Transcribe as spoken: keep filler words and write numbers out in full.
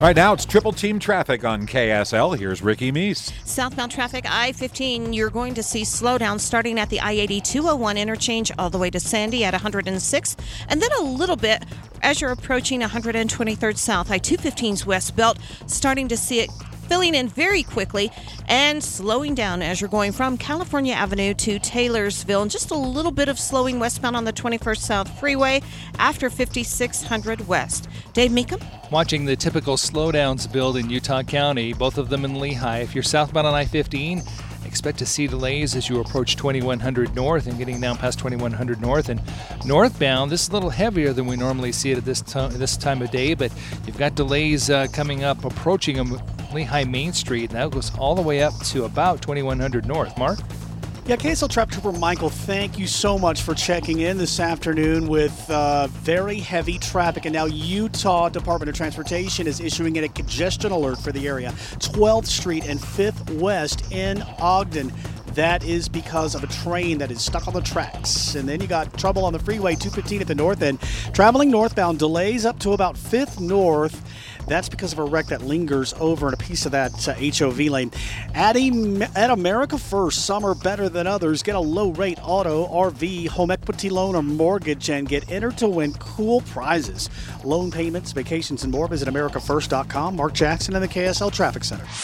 Right now, it's triple team traffic on K S L. Here's Ricky Meese. Southbound traffic, I fifteen, you're going to see slowdown starting at the I eighty two oh one interchange all the way to Sandy at one hundred six, and then a little bit as you're approaching one hundred twenty-third South. I two fifteen's west belt, starting to see it filling in very quickly and slowing down as you're going from California Avenue to Taylorsville, and just a little bit of slowing westbound on the twenty-first South Freeway after fifty-six hundred West. Dave Meekum? Watching the typical slowdowns build in Utah County, both of them in Lehigh. If you're southbound on I fifteen, expect to see delays as you approach twenty-one hundred North and getting down past twenty-one hundred North. And northbound, this is a little heavier than we normally see it at this, to- this time of day, but you've got delays uh, coming up, approaching them, Lehigh Main Street, and that goes all the way up to about twenty-one hundred North. Mark? Yeah, K S L Trap Trooper Michael, thank you so much for checking in this afternoon with uh, very heavy traffic. And now Utah Department of Transportation is issuing a congestion alert for the area. twelfth Street and fifth West in Ogden. That is because of a train that is stuck on the tracks. And then you got trouble on the freeway, two fifteen at the north end. Traveling northbound, delays up to about fifth North. That's because of a wreck that lingers over in a piece of that uh, H O V lane. At, e- at America First, some are better than others. Get a low-rate auto, R V, home equity loan, or mortgage, and get entered to win cool prizes. Loan payments, vacations, and more. Visit America First dot com. Mark Jackson in the K S L Traffic Center.